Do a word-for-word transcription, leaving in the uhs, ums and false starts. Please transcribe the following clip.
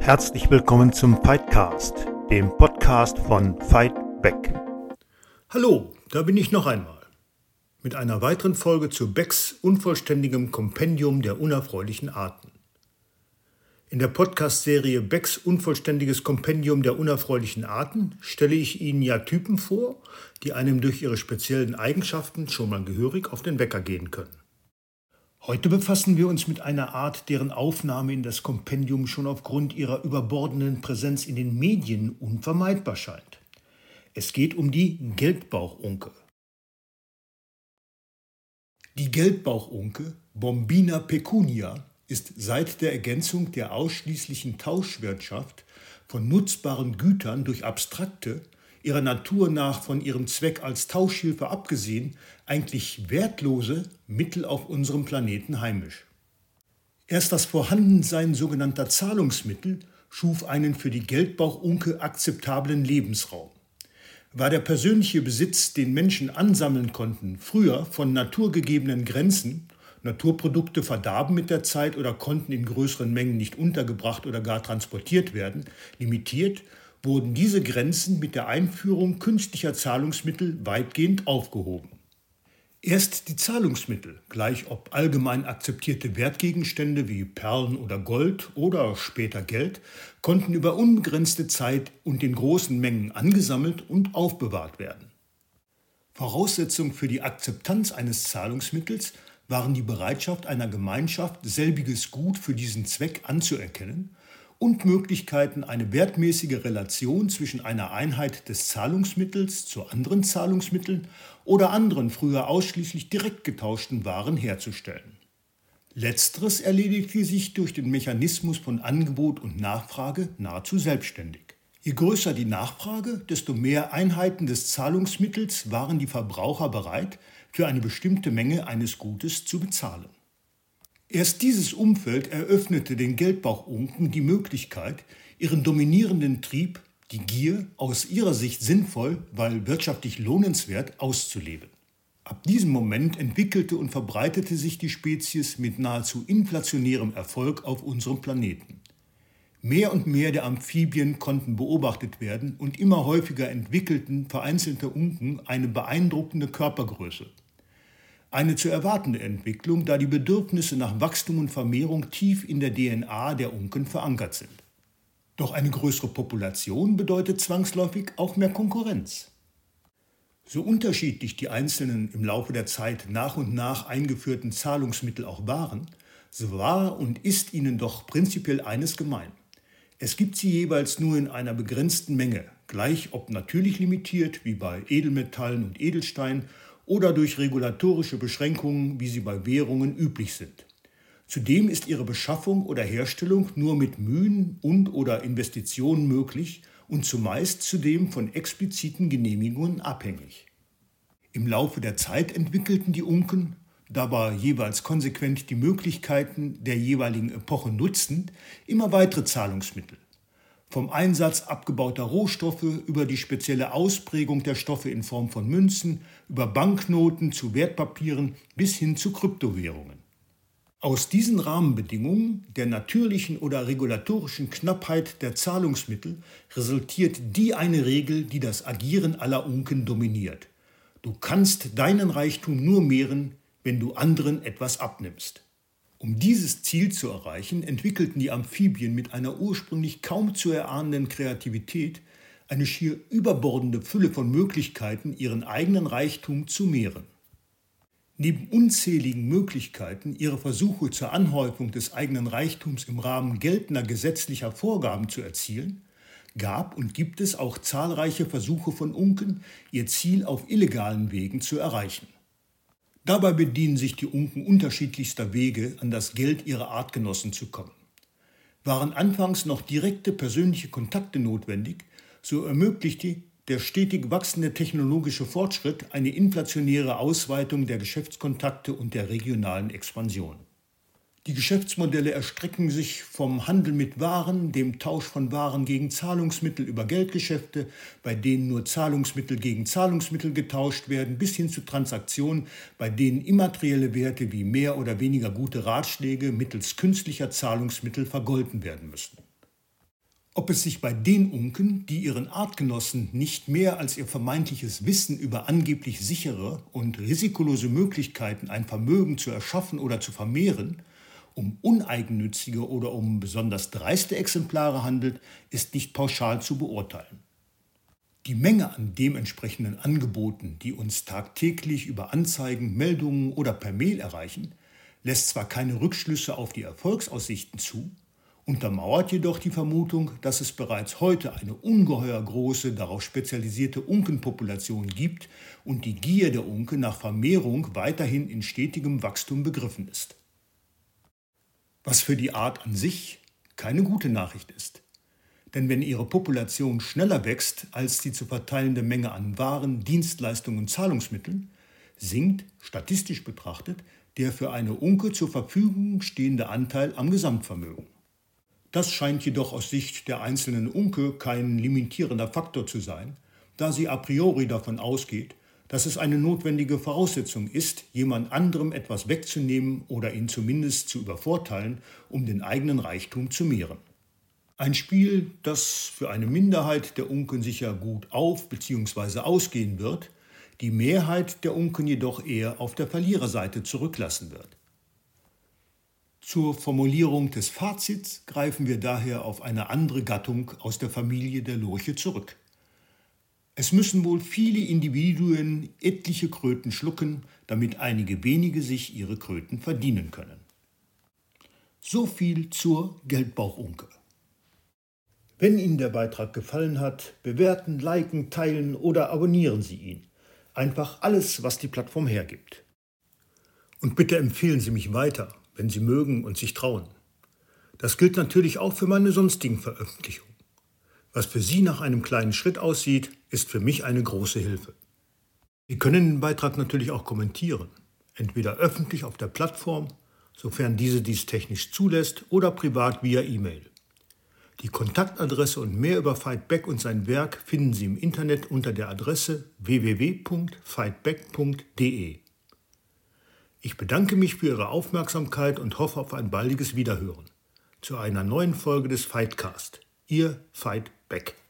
Herzlich willkommen zum Fightcast, dem Podcast von Fight Back. Hallo, da bin ich noch einmal mit einer weiteren Folge zu Becks unvollständigem Kompendium der unerfreulichen Arten. In der Podcast-Serie Becks unvollständiges Kompendium der unerfreulichen Arten stelle ich Ihnen ja Typen vor, die einem durch ihre speziellen Eigenschaften schon mal gehörig auf den Wecker gehen können. Heute befassen wir uns mit einer Art, deren Aufnahme in das Kompendium schon aufgrund ihrer überbordenden Präsenz in den Medien unvermeidbar scheint. Es geht um die Geldbauchunke. Die Geldbauchunke, Bombina pecunia, ist seit der Ergänzung der ausschließlichen Tauschwirtschaft von nutzbaren Gütern durch abstrakte, ihrer Natur nach von ihrem Zweck als Tauschhilfe abgesehen, eigentlich wertlose Mittel auf unserem Planeten heimisch. Erst das Vorhandensein sogenannter Zahlungsmittel schuf einen für die Geldbauchunke akzeptablen Lebensraum. War der persönliche Besitz, den Menschen ansammeln konnten, früher von naturgegebenen Grenzen, Naturprodukte verdarben mit der Zeit oder konnten in größeren Mengen nicht untergebracht oder gar transportiert werden, limitiert, wurden diese Grenzen mit der Einführung künstlicher Zahlungsmittel weitgehend aufgehoben. Erst die Zahlungsmittel, gleich ob allgemein akzeptierte Wertgegenstände wie Perlen oder Gold oder später Geld, konnten über unbegrenzte Zeit und in großen Mengen angesammelt und aufbewahrt werden. Voraussetzung für die Akzeptanz eines Zahlungsmittels waren die Bereitschaft einer Gemeinschaft, selbiges Gut für diesen Zweck anzuerkennen und Möglichkeiten, eine wertmäßige Relation zwischen einer Einheit des Zahlungsmittels zu anderen Zahlungsmitteln oder anderen früher ausschließlich direkt getauschten Waren herzustellen. Letzteres erledigte sich durch den Mechanismus von Angebot und Nachfrage nahezu selbstständig. Je größer die Nachfrage, desto mehr Einheiten des Zahlungsmittels waren die Verbraucher bereit, für eine bestimmte Menge eines Gutes zu bezahlen. Erst dieses Umfeld eröffnete den Geldbauchunken die Möglichkeit, ihren dominierenden Trieb, die Gier, aus ihrer Sicht sinnvoll, weil wirtschaftlich lohnenswert, auszuleben. Ab diesem Moment entwickelte und verbreitete sich die Spezies mit nahezu inflationärem Erfolg auf unserem Planeten. Mehr und mehr der Amphibien konnten beobachtet werden und immer häufiger entwickelten vereinzelte Unken eine beeindruckende Körpergröße. Eine zu erwartende Entwicklung, da die Bedürfnisse nach Wachstum und Vermehrung tief in der D N A der Unken verankert sind. Doch eine größere Population bedeutet zwangsläufig auch mehr Konkurrenz. So unterschiedlich die einzelnen im Laufe der Zeit nach und nach eingeführten Zahlungsmittel auch waren, so war und ist ihnen doch prinzipiell eines gemein. Es gibt sie jeweils nur in einer begrenzten Menge, gleich ob natürlich limitiert, wie bei Edelmetallen und Edelsteinen, oder durch regulatorische Beschränkungen, wie sie bei Währungen üblich sind. Zudem ist ihre Beschaffung oder Herstellung nur mit Mühen und oder Investitionen möglich und zumeist zudem von expliziten Genehmigungen abhängig. Im Laufe der Zeit entwickelten die Unken, dabei jeweils konsequent die Möglichkeiten der jeweiligen Epoche nutzend, immer weitere Zahlungsmittel. Vom Einsatz abgebauter Rohstoffe über die spezielle Ausprägung der Stoffe in Form von Münzen, über Banknoten zu Wertpapieren bis hin zu Kryptowährungen. Aus diesen Rahmenbedingungen der natürlichen oder regulatorischen Knappheit der Zahlungsmittel resultiert die eine Regel, die das Agieren aller Unken dominiert. Du kannst deinen Reichtum nur mehren, wenn du anderen etwas abnimmst. Um dieses Ziel zu erreichen, entwickelten die Amphibien mit einer ursprünglich kaum zu erahnenden Kreativität eine schier überbordende Fülle von Möglichkeiten, ihren eigenen Reichtum zu mehren. Neben unzähligen Möglichkeiten, ihre Versuche zur Anhäufung des eigenen Reichtums im Rahmen geltender gesetzlicher Vorgaben zu erzielen, gab und gibt es auch zahlreiche Versuche von Unken, ihr Ziel auf illegalen Wegen zu erreichen. Dabei bedienen sich die Unken unterschiedlichster Wege, an das Geld ihrer Artgenossen zu kommen. Waren anfangs noch direkte persönliche Kontakte notwendig, so ermöglichte der stetig wachsende technologische Fortschritt eine inflationäre Ausweitung der Geschäftskontakte und der regionalen Expansion. Die Geschäftsmodelle erstrecken sich vom Handel mit Waren, dem Tausch von Waren gegen Zahlungsmittel über Geldgeschäfte, bei denen nur Zahlungsmittel gegen Zahlungsmittel getauscht werden, bis hin zu Transaktionen, bei denen immaterielle Werte wie mehr oder weniger gute Ratschläge mittels künstlicher Zahlungsmittel vergolten werden müssen. Ob es sich bei den Unken, die ihren Artgenossen nicht mehr als ihr vermeintliches Wissen über angeblich sichere und risikolose Möglichkeiten, ein Vermögen zu erschaffen oder zu vermehren, um uneigennützige oder um besonders dreiste Exemplare handelt, ist nicht pauschal zu beurteilen. Die Menge an dementsprechenden Angeboten, die uns tagtäglich über Anzeigen, Meldungen oder per Mail erreichen, lässt zwar keine Rückschlüsse auf die Erfolgsaussichten zu, untermauert jedoch die Vermutung, dass es bereits heute eine ungeheuer große, darauf spezialisierte Unkenpopulation gibt und die Gier der Unke nach Vermehrung weiterhin in stetigem Wachstum begriffen ist. Was für die Art an sich keine gute Nachricht ist. Denn wenn ihre Population schneller wächst als die zu verteilende Menge an Waren, Dienstleistungen und Zahlungsmitteln, sinkt, statistisch betrachtet, der für eine Unke zur Verfügung stehende Anteil am Gesamtvermögen. Das scheint jedoch aus Sicht der einzelnen Unke kein limitierender Faktor zu sein, da sie a priori davon ausgeht, dass es eine notwendige Voraussetzung ist, jemand anderem etwas wegzunehmen oder ihn zumindest zu übervorteilen, um den eigenen Reichtum zu mehren. Ein Spiel, das für eine Minderheit der Unken sicher gut auf- bzw. ausgehen wird, die Mehrheit der Unken jedoch eher auf der Verliererseite zurücklassen wird. Zur Formulierung des Fazits greifen wir daher auf eine andere Gattung aus der Familie der Lurche zurück. Es müssen wohl viele Individuen etliche Kröten schlucken, damit einige wenige sich ihre Kröten verdienen können. So viel zur Geldbauchunke. Wenn Ihnen der Beitrag gefallen hat, bewerten, liken, teilen oder abonnieren Sie ihn. Einfach alles, was die Plattform hergibt. Und bitte empfehlen Sie mich weiter, wenn Sie mögen und sich trauen. Das gilt natürlich auch für meine sonstigen Veröffentlichungen. Was für Sie nach einem kleinen Schritt aussieht, ist für mich eine große Hilfe. Sie können den Beitrag natürlich auch kommentieren, entweder öffentlich auf der Plattform, sofern diese dies technisch zulässt, oder privat via E-Mail. Die Kontaktadresse und mehr über Veit Beck und sein Werk finden Sie im Internet unter der Adresse w w w punkt veit beck punkt d e. Ich bedanke mich für Ihre Aufmerksamkeit und hoffe auf ein baldiges Wiederhören zu einer neuen Folge des Veitcast. Ihr Veit Beck.